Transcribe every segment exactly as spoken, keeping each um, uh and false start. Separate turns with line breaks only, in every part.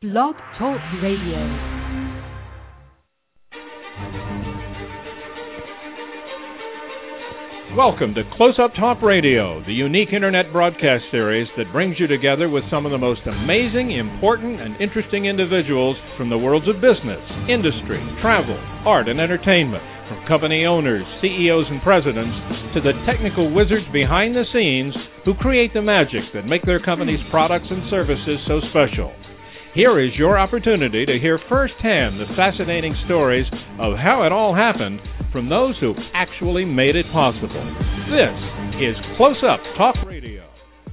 Blog Talk Radio.
Welcome to Close Up Talk Radio, the unique internet broadcast series that brings you together with some of the most amazing, important, and interesting individuals from the worlds of business, industry, travel, art, and entertainment, from company owners, C E Os, and presidents, to the technical wizards behind the scenes who create the magic that make their company's products and services so special. Here is your opportunity to hear firsthand the fascinating stories of how it all happened from those who actually made it possible. This is Close Up Talk Radio.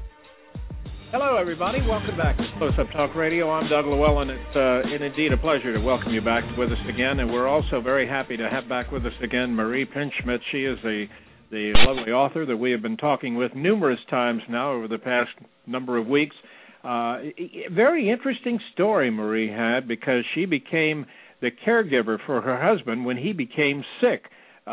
Hello, everybody. Welcome back to Close Up Talk Radio. I'm Doug Llewellyn. It's uh, and indeed a pleasure to welcome you back with us again, and we're also very happy to have back with us again Marie Pinchmit. She is the the lovely author that we have been talking with numerous times now over the past number of weeks. Uh, very interesting story Marie had, because she became the caregiver for her husband when he became sick.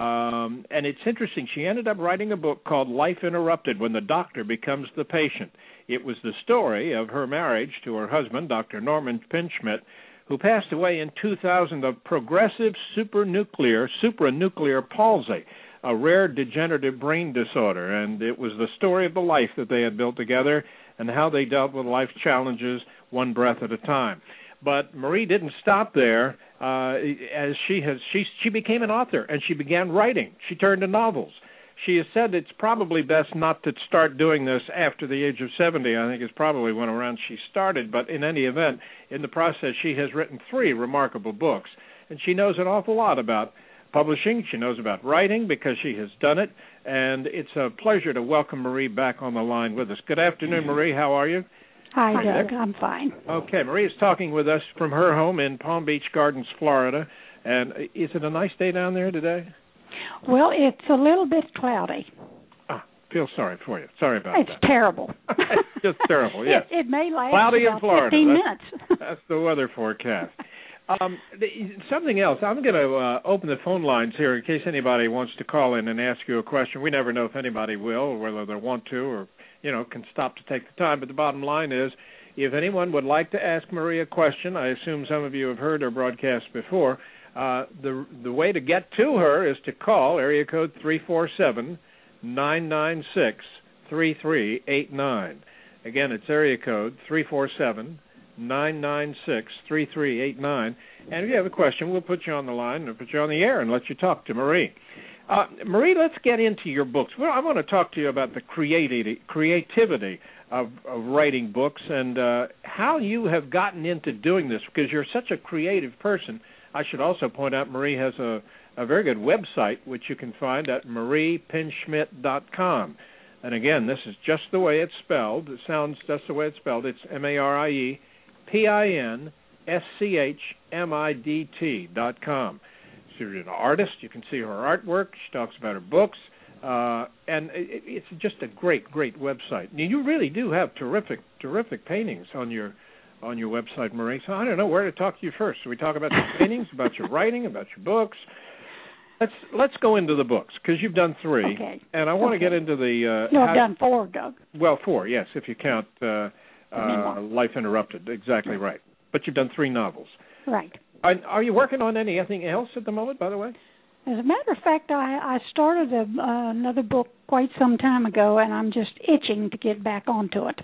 Um, and it's interesting. She ended up writing a book called Life Interrupted, When the Doctor Becomes the Patient. It was the story of her marriage to her husband, Doctor Norman Pinchmit, who passed away in two thousand of progressive supranuclear, supranuclear palsy, a rare degenerative brain disorder. And it was the story of the life that they had built together and how they dealt with life's challenges one breath at a time. But Marie didn't stop there. Uh, as she has, she she became an author, and she began writing. She turned to novels. She has said it's probably best not to start doing this after the age of seventy. I think it's probably when around she started. But in any event, in the process, she has written three remarkable books, and she knows an awful lot about publishing. She knows about writing because she has done it, and it's a pleasure to welcome Marie back on the line with us. Good afternoon, Marie. How are you?
Hi, Hi Doug. There. I'm fine.
Okay, Marie is talking with us from her home in Palm Beach Gardens, Florida. And is it a nice day down there today?
Well, it's a little bit cloudy.
Ah, feel sorry for you. Sorry about
it's
that.
It's terrible.
It's just terrible, yes.
It, it may last
cloudy
about
in Florida.
fifteen
that's,
minutes.
That's the weather forecast. Um, something else. I'm going to uh, open the phone lines here in case anybody wants to call in and ask you a question. We never know if anybody will, or whether they want to, or you know, can stop to take the time. But the bottom line is, if anyone would like to ask Marie a question, I assume some of you have heard her broadcast before. Uh, the the way to get to her is to call area code three four seven, nine nine six, three three eight nine. Again, it's area code three four seven, nine nine six, three three eight nine. And if you have a question, we'll put you on the line and put you on the air and let you talk to Marie. Uh, Marie, let's get into your books. Well, I want to talk to you about the creativity, creativity of, of writing books and uh, how you have gotten into doing this, because you're such a creative person. I should also point out Marie has a, a very good website, which you can find at marie pinchmit dot com. And again, this is just the way it's spelled. It sounds just the way it's spelled. It's M A R I E P I N S C H M I D T dot com. She's an artist. You can see her artwork. She talks about her books. Uh, and it, it's just a great, great website. And you really do have terrific, terrific paintings on your on your website, Marie. So I don't know where to talk to you first. So we talk about your paintings, about your writing, about your books. Let's let's go into the books, because you've done three.
Okay.
And I want
okay.
to get into the...
Uh, no, I've
how,
done four, Doug.
Well, four, yes, if you count uh, uh, Life Interrupted. Exactly right. But you've done three novels.
Right.
Are, are you working on anything else at the moment, by the way?
As a matter of fact, I, I started a, uh, another book quite some time ago, and I'm just itching to get back onto it.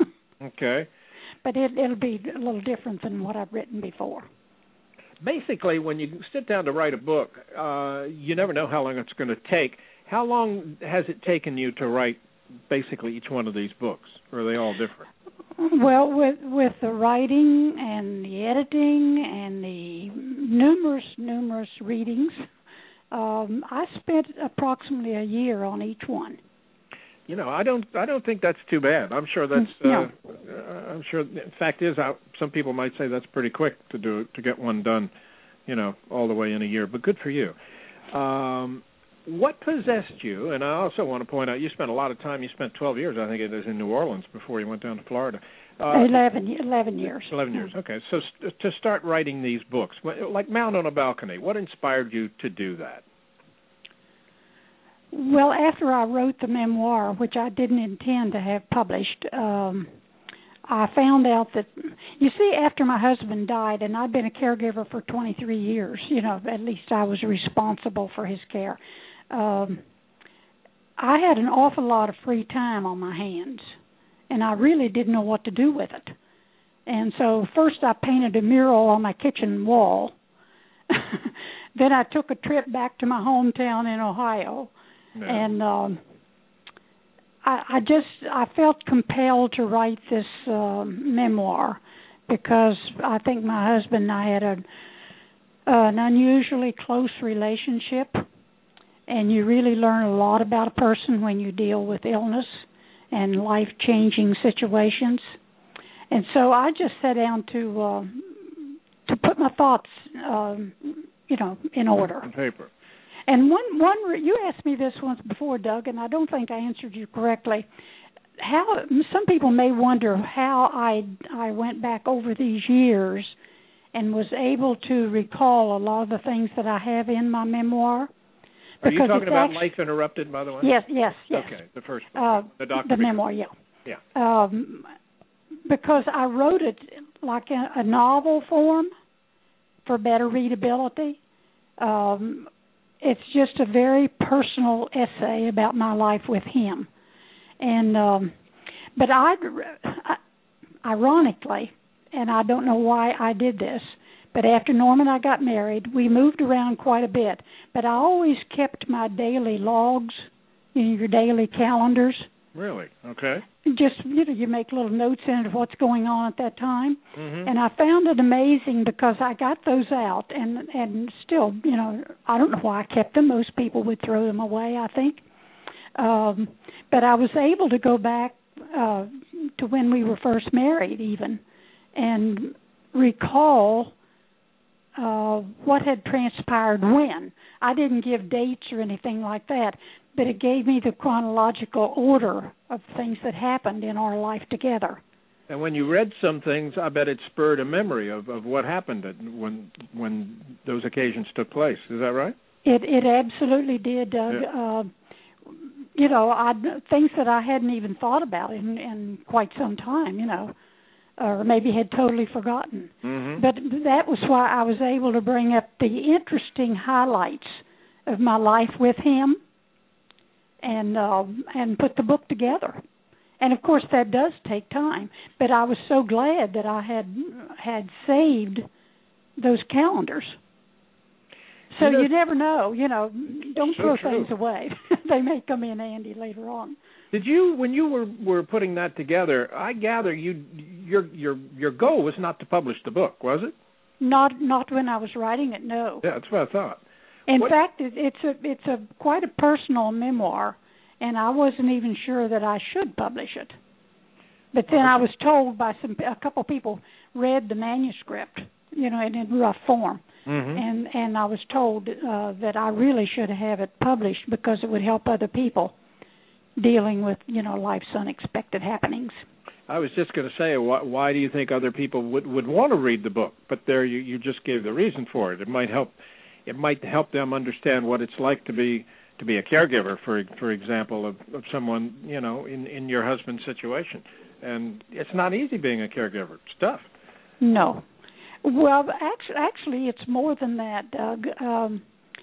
Okay.
But it, it'll be a little different than what I've written before.
Basically, when you sit down to write a book, uh, you never know how long it's going to take. How long has it taken you to write basically each one of these books? Or are they all different?
Well, with with the writing and the editing and the numerous, numerous readings, um, I spent approximately a year on each one.
You know, I don't, I don't think that's too bad. I'm sure that's, uh,
no.
uh, I'm sure. The fact is, I, some people might say that's pretty quick to do to get one done, you know, all the way in a year. But good for you. Um, what possessed you? And I also want to point out, you spent a lot of time. You spent twelve years, I think it is, in New Orleans before you went down to Florida.
Uh, eleven, eleven years.
Eleven years. Okay. So st- to start writing these books, like Mound on a Balcony, what inspired you to do that?
Well, after I wrote the memoir, which I didn't intend to have published, um, I found out that, you see, after my husband died, and I'd been a caregiver for twenty-three years, you know, at least I was responsible for his care. Um, I had an awful lot of free time on my hands, and I really didn't know what to do with it. And so first I painted a mural on my kitchen wall. Then I took a trip back to my hometown in Ohio, no. and um, I, I just I felt compelled to write this uh, memoir because I think my husband and I had a, uh, an unusually close relationship, and you really learn a lot about a person when you deal with illness and life-changing situations. And so I just sat down to uh, to put my thoughts, um, you know, in order.
On paper.
And one, one, you asked me this once before, Doug, and I don't think I answered you correctly. How some people may wonder how I I went back over these years and was able to recall a lot of the things that I have in my memoir.
Are you talking about actually, Life Interrupted, by the way?
Yes, yes, yes.
Okay, the first one,
uh,
the documentary.
The memoir, yeah.
Yeah.
Um, because I wrote it like a, a novel form for better readability. Um, it's just a very personal essay about my life with him. And um, but I, I, ironically, and I don't know why I did this, but after Norm and I got married, we moved around quite a bit. But I always kept my daily logs, you know, your daily calendars.
Really? Okay.
Just, you know, you make little notes in it of what's going on at that time.
Mm-hmm.
And I found it amazing because I got those out, and, and still, you know, I don't know why I kept them. Most people would throw them away, I think. Um, but I was able to go back uh, to when we were first married even and recall uh, what had transpired when. I didn't give dates or anything like that, but it gave me the chronological order of things that happened in our life together.
And when you read some things, I bet it spurred a memory of, of what happened when when those occasions took place. Is that right?
It it absolutely did, Doug.
Yeah.
Uh, you know, I things that I hadn't even thought about in, in quite some time, you know, or maybe had totally forgotten.
Mm-hmm.
But that was why I was able to bring up the interesting highlights of my life with him and uh, and put the book together. And, of course, that does take time. But I was so glad that I had had saved those calendars. So you, know, you never know, you know, don't
so
throw
true.
things away. They may come in handy later on.
Did you, when you were, were putting that together, I gather you your your your goal was not to publish the book, was it?
Not not when I was writing it, no.
Yeah, that's what I thought.
In
what?
fact, it, it's a it's a quite a personal memoir, and I wasn't even sure that I should publish it. But then I was told by some a couple people read the manuscript, you know, in, in rough form.
Mm-hmm.
And and I was told uh, that I really should have it published because it would help other people dealing with, you know, life's unexpected happenings.
I was just going to say, why, why do you think other people would, would want to read the book? But there, you, you just gave the reason for it. It might help. It might help them understand what it's like to be to be a caregiver, for for example, of, of someone, you know, in, in your husband's situation. And it's not easy being a caregiver. It's tough.
No. Well, actually, actually, it's more than that, Doug. Um,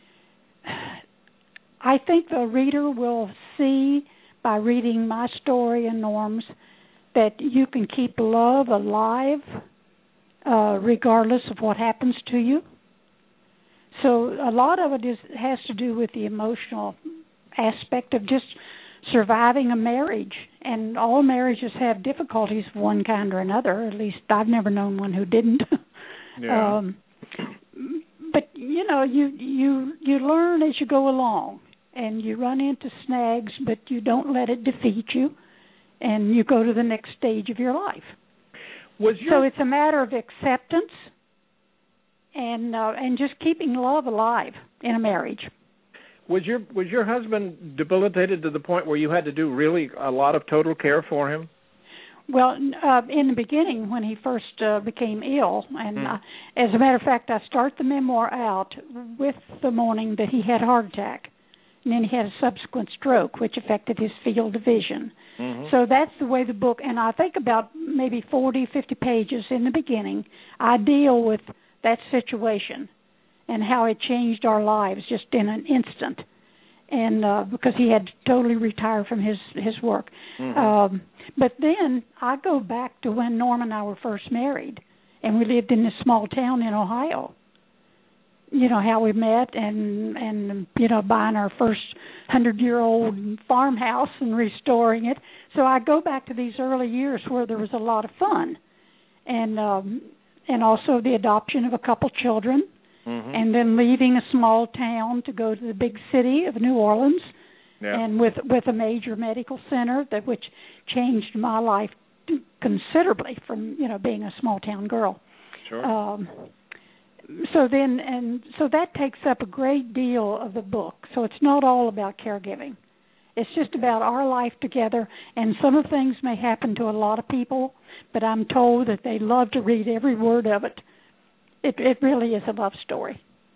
I think the reader will see by reading my story and Norm's that you can keep love alive uh, regardless of what happens to you. So a lot of it is has to do with the emotional aspect of just surviving a marriage. And all marriages have difficulties of one kind or another. At least I've never known one who didn't.
Yeah.
Um, but you know, you you you learn as you go along, and you run into snags, but you don't let it defeat you, and you go to the next stage of your life.
Was your...
So it's a matter of acceptance and uh, and just keeping love alive in a marriage.
Was your was your husband debilitated to the point where you had to do really a lot of total care for him?
Well, uh, in the beginning, when he first uh, became ill, and
mm.
uh, as a matter of fact, I start the memoir out with the morning that he had a heart attack, and then he had a subsequent stroke, which affected his field of vision.
Mm-hmm.
So that's the way the book, and I think about maybe forty, fifty pages in the beginning, I deal with that situation and how it changed our lives just in an instant. And uh, because he had to totally retire from his, his work.
Mm-hmm.
Um, but then I go back to when Norm and I were first married, and we lived in this small town in Ohio. You know, how we met and, and you know, buying our first hundred-year-old farmhouse and restoring it. So I go back to these early years where there was a lot of fun. And, um, and also the adoption of a couple children. Mm-hmm. And then leaving a small town to go to the big city of New Orleans, yeah. and with with a major medical center that which changed my life considerably from you know being a small town girl.
Sure.
Um, so then and so that takes up a great deal of the book. So it's not all about caregiving. It's just about our life together, and some of the things may happen to a lot of people, but I'm told that they love to read every word of it. It it really is a love story.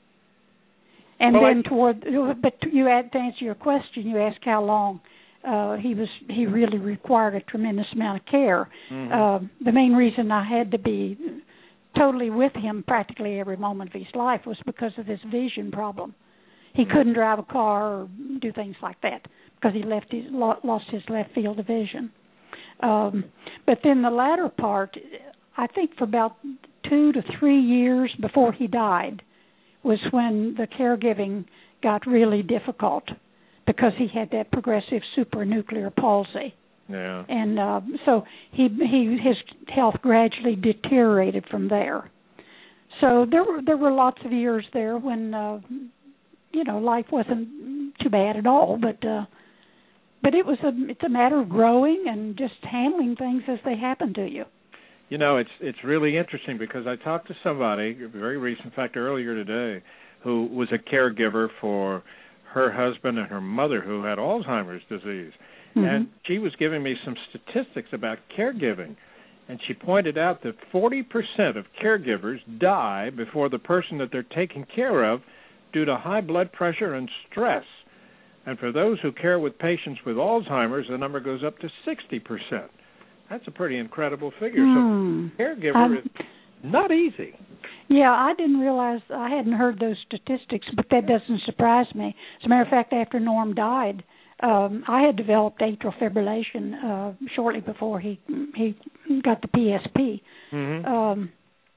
And
well,
then
I,
toward, but you add, to answer your question, you asked how long uh, he was. He really required a tremendous amount of care.
Mm-hmm.
Uh, the main reason I had to be totally with him practically every moment of his life was because of his vision problem. He mm-hmm. couldn't drive a car or do things like that because he left his lost his left field of vision. Um, but then the latter part, I think for about two to three years before he died was when the caregiving got really difficult because he had that progressive supranuclear palsy.
Yeah.
And uh, so he he his health gradually deteriorated from there. So there were there were lots of years there when uh, you know life wasn't too bad at all, but uh, but it was a it's a matter of growing and just handling things as they happen to you.
You know, it's it's really interesting because I talked to somebody very recent, in fact, earlier today, who was a caregiver for her husband and her mother who had Alzheimer's disease. Mm-hmm. And she was giving me some statistics about caregiving. And she pointed out that forty percent of caregivers die before the person that they're taking care of due to high blood pressure and stress. And for those who care with patients with Alzheimer's, the number goes up to sixty percent. That's a pretty incredible figure.
Mm.
So caregiver
um,
is not easy.
Yeah, I didn't realize, I hadn't heard those statistics, but that doesn't surprise me. As a matter of fact, after Norm died, um, I had developed atrial fibrillation uh, shortly before he he got the P S P.
Mm-hmm.
Um,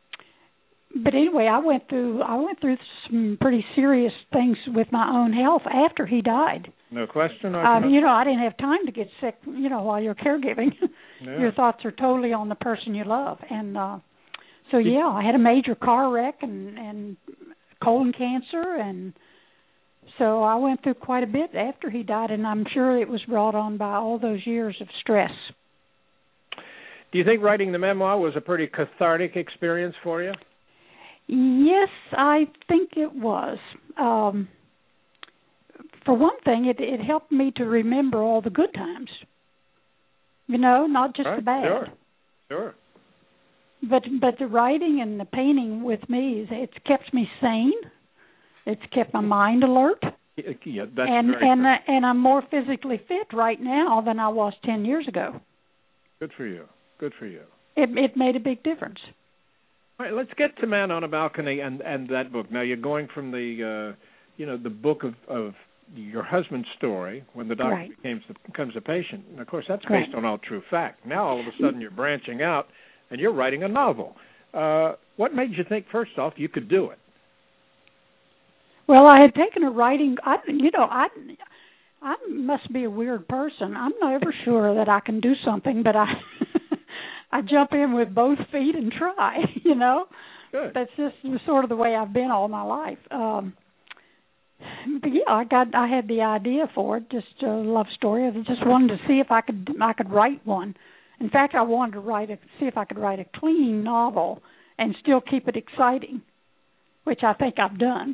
but anyway, I went through I went through some pretty serious things with my own health after he died.
No question.
Uh, you know, I didn't have time to get sick, you know, while you're caregiving.
Yeah.
Your thoughts are totally on the person you love. And uh, so, yeah, I had a major car wreck and, and colon cancer. And so I went through quite a bit after he died, and I'm sure it was brought on by all those years of stress.
Do you think writing the memoir was a pretty cathartic experience for you?
Yes, I think it was. Um For one thing, it, it helped me to remember all the good times. You know, not just
right,
the bad.
Sure, sure.
But but the writing and the painting with me, it's kept me sane. It's kept my mind alert.
Yeah, that's
and
very
and
true.
uh, and I'm more physically fit right now than I was ten years ago.
Good for you. Good for you.
It it made a big difference.
All right, let's get to Man on a Balcony and, and that book. Now you're going from the uh, you know the book of, of your husband's story when the doctor
right.
becomes becomes a patient. And of course, that's
right.
based on all true fact. Now all of a sudden you're branching out and you're writing a novel. Uh, what made you think, first off, you could do it?
Well, I had taken a writing. I, you know, I, I must be a weird person. I'm never sure that I can do something, but I, I jump in with both feet and try. You know,
Good.
That's just sort of the way I've been all my life. Um, but yeah, I got, I had the idea for it, just a love story. I just wanted to see if I could, I could write one. In fact, I wanted to write a, see if I could write a clean novel and still keep it exciting, which I think I've done.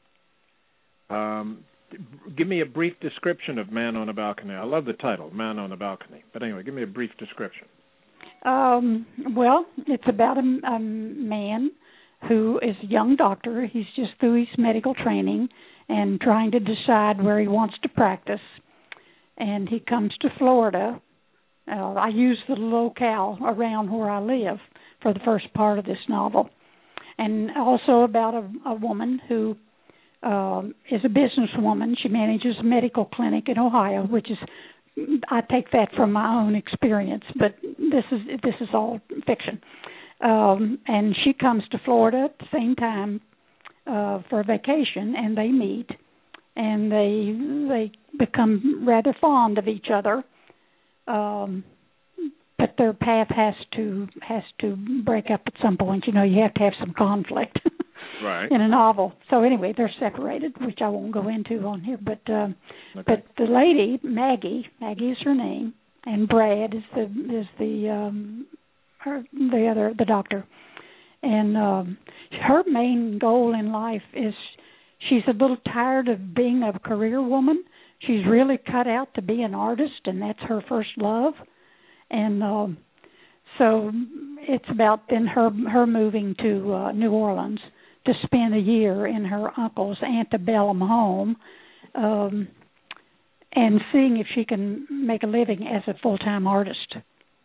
Um, give me a brief description of Man on a Balcony. I love the title, Man on a Balcony. But anyway, give me a brief description.
Um, well, it's about a, a man who is a young doctor. He's just through his medical training, and trying to decide where he wants to practice. And he comes to Florida. Uh, I use the locale around where I live for the first part of this novel. And also about a, a woman who uh, is a businesswoman. She manages a medical clinic in Ohio, which is, I take that from my own experience, but this is this is all fiction. Um, and she comes to Florida at the same time uh, for a vacation, and they meet, and they they become rather fond of each other. Um, but their path has to has to break up at some point. You know, you have to have some conflict
right.
in a novel. So anyway, they're separated, which I won't go into on here. But uh,
okay.
but the lady, Maggie, Maggie is her name, and Brad is the is the um, her, the other the doctor, and um, her main goal in life is she's a little tired of being a career woman. She's really cut out to be an artist, and that's her first love. And um, so it's about then her her moving to uh, New Orleans to spend a year in her uncle's antebellum home, um, and seeing if she can make a living as a full-time artist.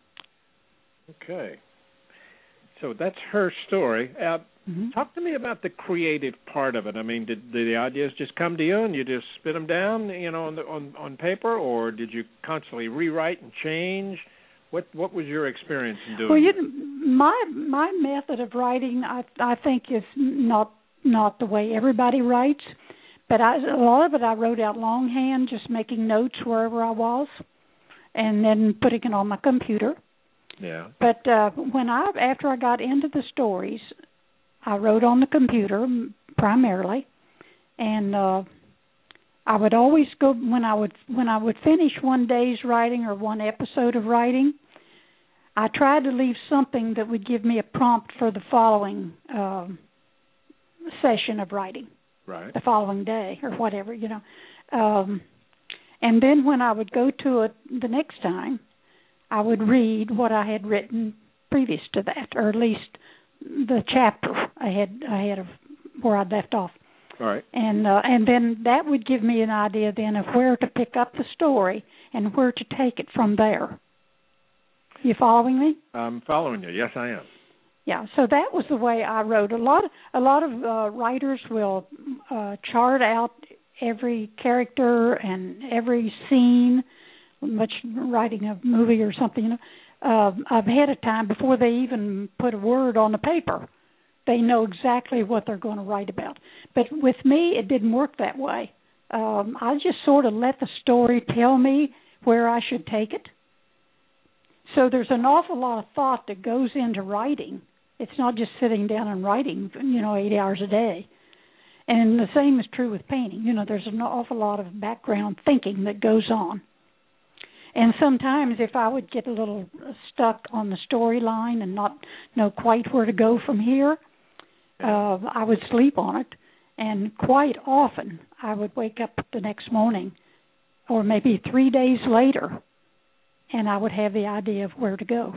Okay. So that's her story. Uh,
mm-hmm.
Talk to me about the creative part of it. I mean, did, did the ideas just come to you and you just spit them down, you know, on the, on, on paper, or did you constantly rewrite and change? What what was your experience in doing?
Well, you, my my method of writing, I I think, is not not the way everybody writes. But I, a lot of it I wrote out longhand, just making notes wherever I was, and then putting it on my computer.
Yeah.
But uh, when I after I got into the stories, I wrote on the computer primarily, and uh, I would always go when I would when I would finish one day's writing or one episode of writing. I tried to leave something that would give me a prompt for the following uh, session of writing,
right?
The following day or whatever, you know. Um, and then when I would go to it the next time, I would read what I had written previous to that, or at least the chapter I had I had of where I'd left off.
All right.
And uh, and then that would give me an idea then of where to pick up the story and where to take it from there. You following me?
I'm following you. Yes, I am.
Yeah. So that was the way I wrote. A lot of, a lot of uh, writers will uh, chart out every character and every scene, much writing a movie or something, you know, uh, ahead of time before they even put a word on the paper. They know exactly what they're going to write about. But with me, it didn't work that way. Um, I just sort of let the story tell me where I should take it. So there's an awful lot of thought that goes into writing. It's not just sitting down and writing, you know, eight hours a day. And the same is true with painting. You know, there's an awful lot of background thinking that goes on. And sometimes if I would get a little stuck on the storyline and not know quite where to go from here, uh, I would sleep on it. And quite often I would wake up the next morning or maybe three days later, and I would have the idea of where to go.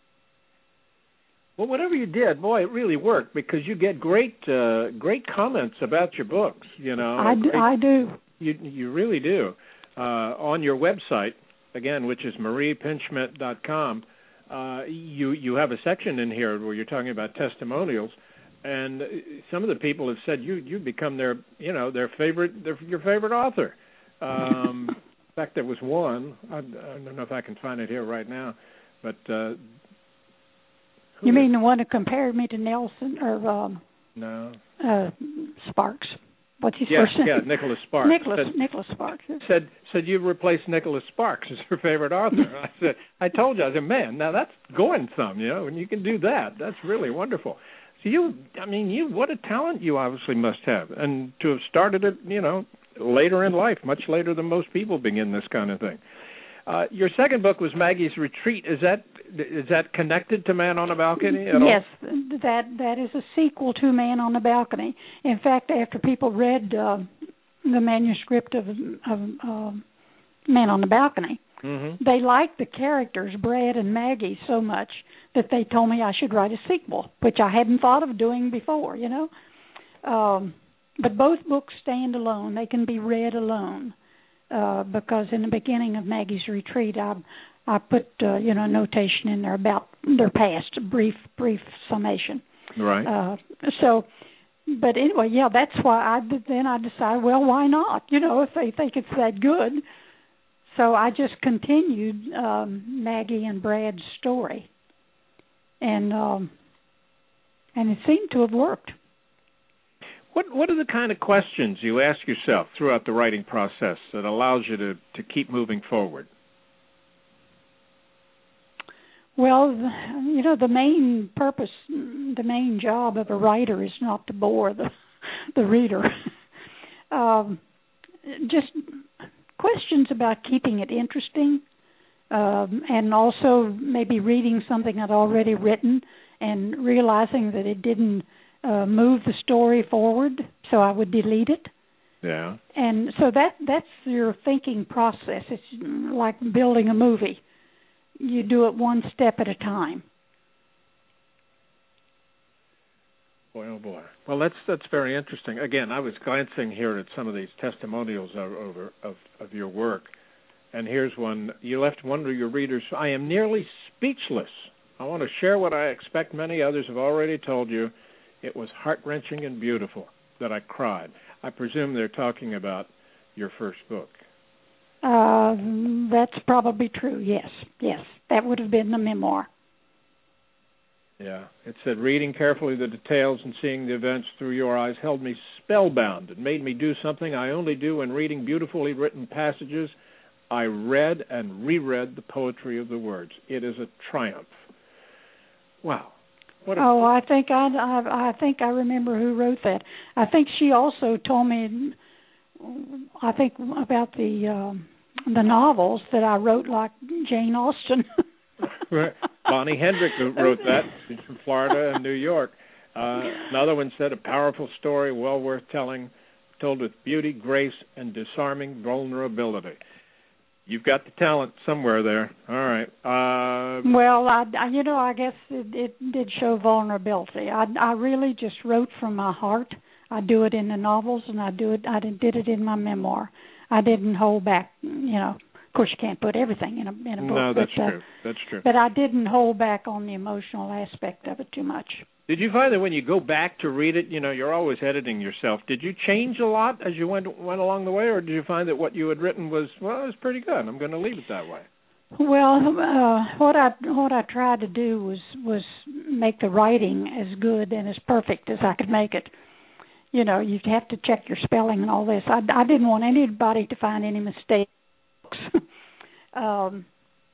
Well, whatever you did, boy, it really worked because you get great, uh, great comments about your books. You know,
I do.
Great,
I do.
You you really do. Uh, on your website, again, which is marie pinchmet dot com, uh, you you have a section in here where you're talking about testimonials, and some of the people have said you you become their you know their favorite their, your favorite author. Um, in fact, there was one. I, I don't know if I can find it here right now, but. Uh,
You mean the one who compared me to Nelson or um,
no
uh, Sparks? What's his
yeah,
first name?
Yeah, Nicholas Sparks.
Nicholas
said,
Nicholas Sparks.
Said said you replaced Nicholas Sparks as her favorite author. I said I told you I said man now that's going some you know when you can do that that's really wonderful. So you I mean you what a talent you obviously must have, and to have started it you know later in life, much later than most people begin this kind of thing. Uh, your second book was Maggie's Retreat. Is that is that connected to Man on a Balcony at
yes,
all?
that that is a sequel to Man on the Balcony. In fact, after people read uh, the manuscript of, of uh, Man on the Balcony, mm-hmm. they liked the characters, Brad and Maggie, so much that they told me I should write a sequel, which I hadn't thought of doing before, you know. Um, but both books stand alone. They can be read alone uh, because in the beginning of Maggie's Retreat, I I put uh, you know notation in there about their past, brief brief summation.
Right.
Uh, so, but anyway, yeah, that's why I then I decided, well, why not? You know, if they think it's that good. So I just continued um, Maggie and Brad's story, and um, and it seemed to have worked.
What What are the kind of questions you ask yourself throughout the writing process that allows you to, to keep moving forward?
Well, you know, the main purpose, the main job of a writer is not to bore the the reader. um, just questions about keeping it interesting, um, and also maybe reading something I'd already written and realizing that it didn't uh, move the story forward, so I would delete it.
Yeah.
And so that that's your thinking process. It's like building a movie. You do it one step at a time.
Boy, oh boy. Well, that's that's very interesting. Again, I was glancing here at some of these testimonials of, over, of, of your work, and here's one. You left one of your readers, I am nearly speechless. I want to share what I expect many others have already told you. It was heart-wrenching and beautiful that I cried. I presume they're talking about your first book.
Uh, that's probably true, yes. Yes, that would have been the memoir.
Yeah. It said, reading carefully the details and seeing the events through your eyes held me spellbound. It made me do something I only do when reading beautifully written passages. I read and reread the poetry of the words. It is a triumph. Wow. What a
oh, I think I, I, I think I remember who wrote that. I think she also told me, I think about the um, the novels that I wrote like Jane Austen.
Right. Bonnie Hendrick wrote that. She's from Florida and New York. Uh, another one said, a powerful story, well worth telling, told with beauty, grace, and disarming vulnerability. You've got the talent somewhere there. All right. Uh,
well, I, I, you know, I guess it, it did show vulnerability. I, I really just wrote from my heart. I do it in the novels, and I do it. I did it in my memoir. I didn't hold back. You know, of course, you can't put everything in a in a book.
No, that's
but, uh,
true. That's true.
But I didn't hold back on the emotional aspect of it too much.
Did you find that when you go back to read it, you know, you're always editing yourself. Did you change a lot as you went went along the way, or did you find that what you had written was, well, it was pretty good, I'm going to leave it that way?
Well, uh, what I what I tried to do was was make the writing as good and as perfect as I could make it. You know, you'd have to check your spelling and all this. I, I didn't want anybody to find any mistakes. um,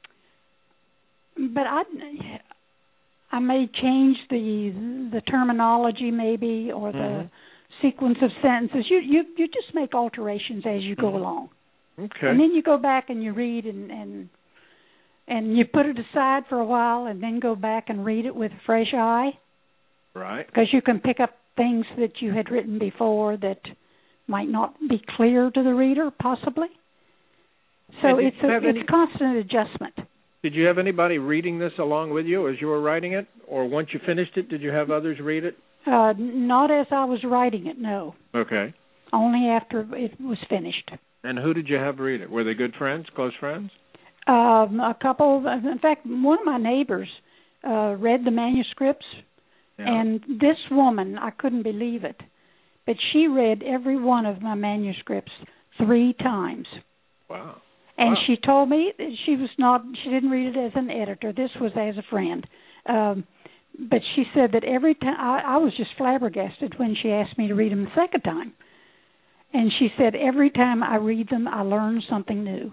but I, I may change the the terminology maybe, or the
mm-hmm.
sequence of sentences. You you you just make alterations as you go
mm-hmm.
along.
Okay.
And then you go back and you read and, and and you put it aside for a while, and then go back and read it with a fresh eye.
Right.
Because you can pick up things that you had written before that might not be clear to the reader, possibly. So it's a, it's any, constant adjustment.
Did you have anybody reading this along with you as you were writing it? Or once you finished it, did you have others read it?
Uh, not as I was writing it, no.
Okay.
Only after it was finished.
And who did you have read it? Were they good friends, close friends?
Um, a couple. In fact, one of my neighbors uh, read the manuscripts. Yeah. And this woman, I couldn't believe it, but she read every one of my manuscripts three times.
Wow.
And
wow.
she told me that she was not, she didn't read it as an editor. This was as a friend. Um, but she said that every time, I, I was just flabbergasted when she asked me to read them the second time. And she said, every time I read them, I learn something new.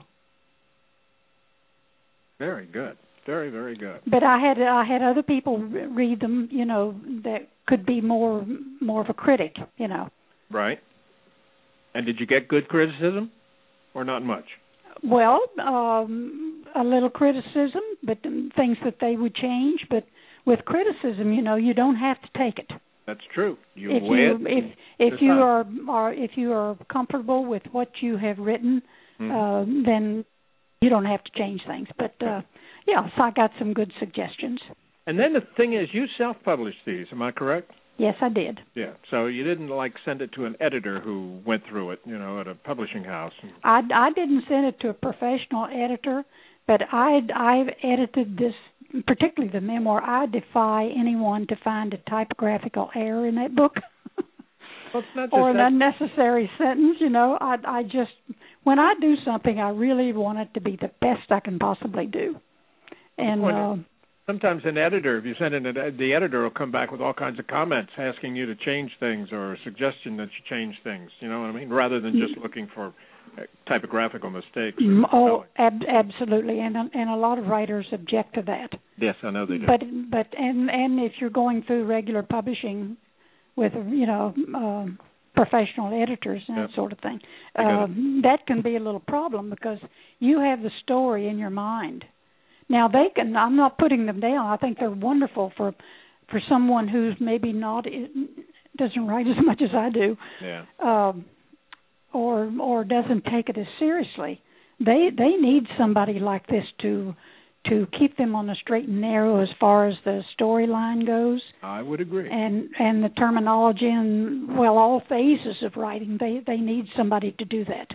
Very good. Very, very good.
But I had I had other people read them, you know, that could be more more of a critic, you know.
Right. And did you get good criticism, or not much?
Well, um, a little criticism, but things that they would change. But with criticism, you know, you don't have to take it.
That's true. You
if
weigh
you
it.
if if you are, are if you are comfortable with what you have written, mm-hmm. uh, then you don't have to change things. But uh, yeah, so I got some good suggestions.
And then the thing is, you self-published these. Am I correct?
Yes, I did.
Yeah. So you didn't like send it to an editor who went through it, you know, at a publishing house.
I, I didn't send it to a professional editor, but I I've edited this, particularly the memoir. I defy anyone to find a typographical error in that book.
Well, it's not just
or an
that.
unnecessary sentence, you know. I I just when I do something, I really want it to be the best I can possibly do. And
Well,
uh,
sometimes an editor, if you send it, the editor will come back with all kinds of comments asking you to change things or a suggestion that you change things. You know what I mean? Rather than just looking for typographical mistakes.
Oh, ab- absolutely, and and a lot of writers object to that.
Yes, I know they do.
But but and and if you're going through regular publishing with you know uh, professional editors and
yep.
that sort of thing, uh, that can be a little problem because you have the story in your mind. Now they can. I'm not putting them down. I think they're wonderful for for someone who's maybe not doesn't write as much as I do,
yeah.
um, or or doesn't take it as seriously. They they need somebody like this to to keep them on the straight and narrow as far as the storyline goes.
I would agree.
And and the terminology and well all phases of writing. They they need somebody to do that.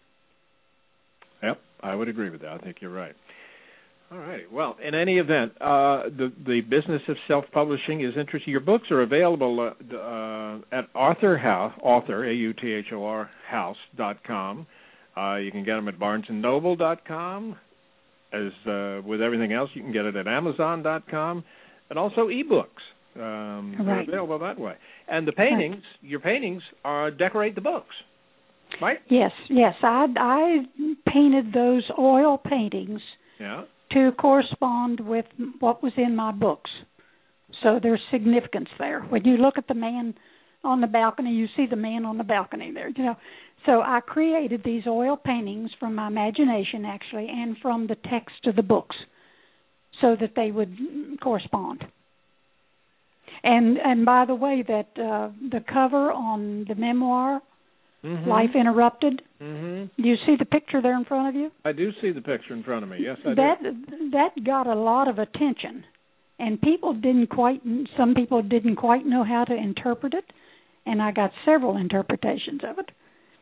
Yep, I would agree with that. I think you're right. All right. Well, in any event, uh, the the business of self-publishing is interesting. Your books are available uh, uh, at Author House, author, A U T H O R, house dot com. Uh, you can get them at barnes and noble dot com. As uh, with everything else, you can get it at amazon dot com, and also ebooks. Um,
right.
They're available that way. And the paintings, right. your paintings, are decorate the books, right?
Yes, yes. I I painted those oil paintings.
Yeah.
To correspond with what was in my books. So there's significance there. When you look at the man on the balcony, you see the man on the balcony there, you know. So I created these oil paintings from my imagination, actually, and from the text of the books so that they would correspond. And and by the way, that uh, the cover on the memoir, mm-hmm. Life Interrupted,
mm-hmm.
do you see the picture there in front of you?
I do see the picture in front of me. Yes, I
that,
do.
That got a lot of attention, and people didn't quite. Some people didn't quite know how to interpret it, and I got several interpretations of it.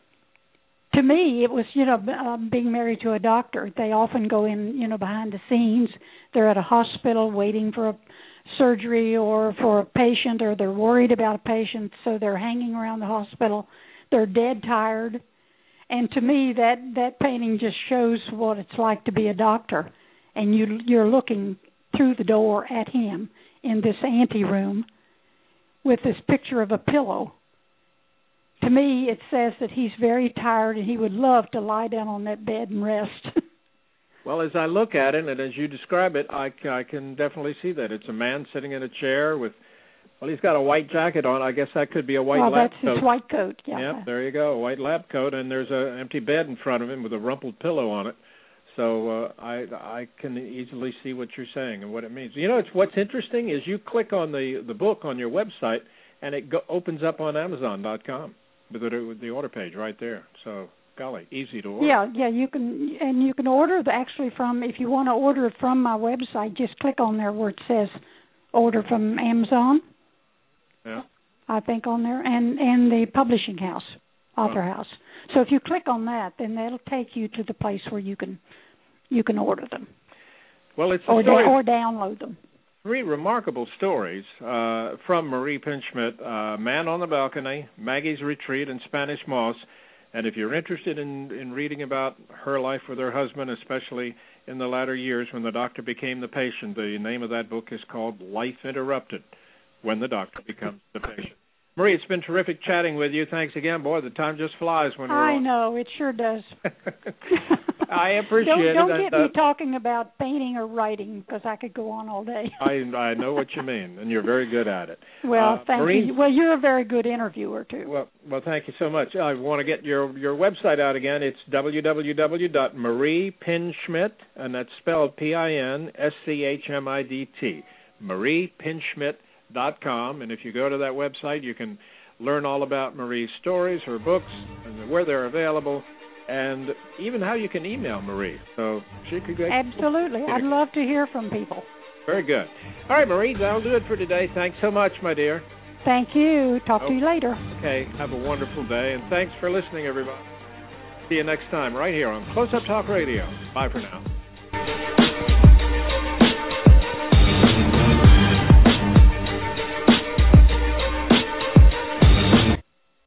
To me, it was you know uh, being married to a doctor. They often go in you know behind the scenes. They're at a hospital waiting for a surgery or for a patient, or they're worried about a patient, so they're hanging around the hospital. They're dead tired. And to me, that, that painting just shows what it's like to be a doctor. And you, you're looking through the door at him in this anteroom with this picture of a pillow. To me, it says that he's very tired and he would love to lie down on that bed and rest.
Well, as I look at it and as you describe it, I, I can definitely see that. It's a man sitting in a chair with, well, he's got a white jacket on. I guess that could be a white
well,
lab coat.
Well, that's his white coat, yeah.
Yep, there you go, a white lab coat, and there's an empty bed in front of him with a rumpled pillow on it. So uh, I I can easily see what you're saying and what it means. You know, it's what's interesting is you click on the, the book on your website, and it go, opens up on amazon dot com with the, with the order page right there. So, golly, easy to order.
Yeah, yeah, you can, and you can order the, actually from, if you want to order it from my website, just click on there where it says order from Amazon.
Yeah.
I think on there, and, and the publishing house, Author oh. House. So if you click on that, then that'll take you to the place where you can you can order them.
Well, it's
or,
story,
da- or download them.
Three remarkable stories uh, from Marie Pinchmit, uh, Man on the Balcony, Maggie's Retreat, and Spanish Moss. And if you're interested in, in reading about her life with her husband, especially in the latter years when the doctor became the patient, the name of that book is called Life Interrupted, When the Doctor Becomes the Patient. Marie, it's been terrific chatting with you. Thanks again. Boy, the time just flies when we're
I
on.
know, it sure does.
I appreciate
don't,
it.
Don't
and,
get
uh,
me talking about painting or writing, because I could go on all day.
I I know what you mean, and you're very good at it.
Well,
uh,
thank
Marie,
you. Well, you're a very good interviewer, too.
Well, well, thank you so much. I want to get your, your website out again. It's w w w dot marie pinchmit, and that's spelled P I N S C H M I D T, marie pinchmit dot com. And if you go to that website, you can learn all about Marie's stories, her books, and where they're available, and even how you can email Marie. So she could get...
Absolutely. I'd love to hear from people.
Very good. All right, Marie, that'll do it for today. Thanks so much, my dear.
Thank you. Talk to you later.
Okay. Have a wonderful day, and thanks for listening, everybody. See you next time right here on Close Up Talk Radio. Bye for now.